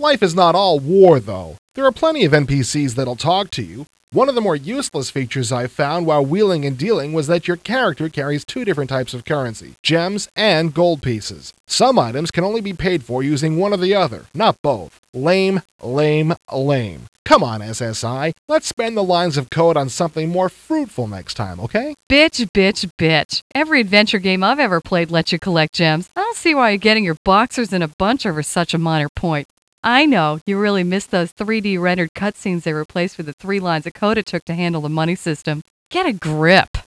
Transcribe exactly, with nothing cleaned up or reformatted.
Life is not all war, though. There are plenty of N P Cs that'll talk to you. One of the more useless features I found while wheeling and dealing was that your character carries two different types of currency, gems and gold pieces. Some items can only be paid for using one or the other, not both. Lame, lame, lame. Come on, S S I, let's spend the lines of code on something more fruitful next time, okay? Bitch, bitch, bitch. Every adventure game I've ever played lets you collect gems. I don't see why you're getting your boxers in a bunch over such a minor point. I know, you really missed those three D rendered cutscenes they replaced with the three lines of code it took to handle the money system. Get a grip.